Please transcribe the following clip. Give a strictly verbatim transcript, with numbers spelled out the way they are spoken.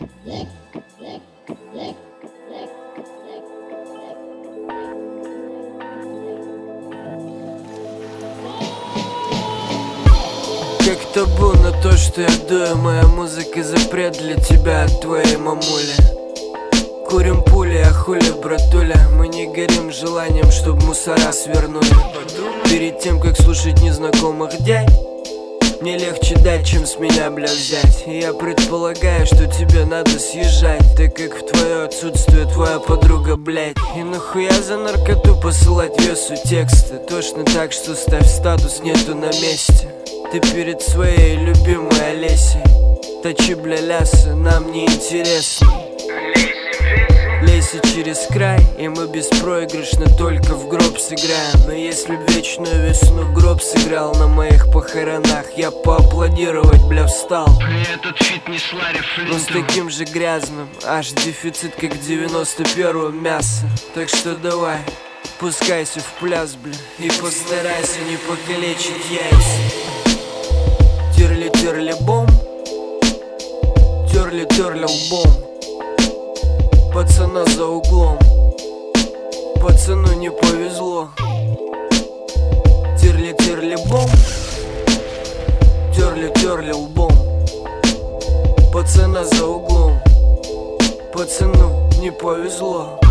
Как табу на то, что я дую, моя музыка запрет для тебя от твоей мамули. Курим пули, а хули, братуля, мы не горим желанием, чтоб мусора свернули. Перед тем, как слушать незнакомых дядь, мне легче дать, чем с меня, бля, взять. И я предполагаю, что тебе надо съезжать, так как в твое отсутствие твоя подруга, блядь. И нахуя за наркоту посылать весу текста? Точно так, что ставь статус, нету на месте. Ты перед своей любимой Олесей. Точи, бля, лясы, нам не интересно. Лейся через край, и мы беспроигрышно только в гроб сыграем. Но если б вечную весну гроб сыграл на моих похоронах, я поаплодировать, бля, встал. Этот фит не с Ларри Флинтом, но с таким же грязным, аж дефицит, как девяносто первом мясо. Так что давай, пускайся в пляс, бля, и постарайся не покалечить яйца. Терли-терли бом, терли-терли лбом. Пацана за углом, пацану не повезло. Терли-терли бом, терли-терли лбом. Пацана за углом, пацану не повезло.